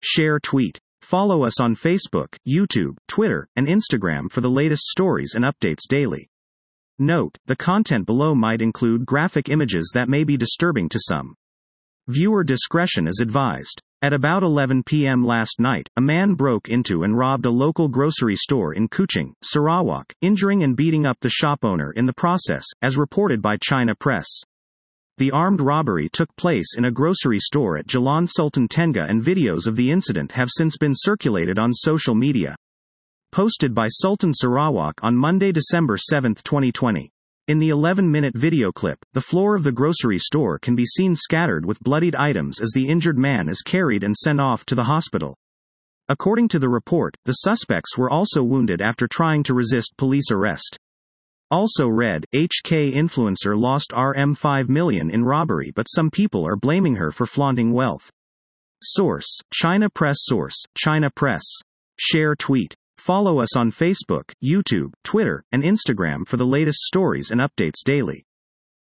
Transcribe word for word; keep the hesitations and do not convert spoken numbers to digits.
Share tweet. Follow us on Facebook, YouTube, Twitter, and Instagram for the latest stories and updates daily. Note, the content below might include graphic images that may be disturbing to some. Viewer discretion is advised. At about eleven p m last night, a man broke into and robbed a local grocery store in Kuching, Sarawak, injuring and beating up the shop owner in the process, as reported by China Press. The armed robbery took place in a grocery store at Jalan Sultan Tengah, and videos of the incident have since been circulated on social media. Posted by Sultan Sarawak on Monday, December seventh, twenty twenty. In the eleven minute video clip, the floor of the grocery store can be seen scattered with bloodied items as the injured man is carried and sent off to the hospital. According to the report, the suspects were also wounded after trying to resist police arrest. Also read, H K influencer lost R M five million in robbery, but some people are blaming her for flaunting wealth. Source, China Press. Source, China Press. Share tweet. Follow us on Facebook, YouTube, Twitter, and Instagram for the latest stories and updates daily.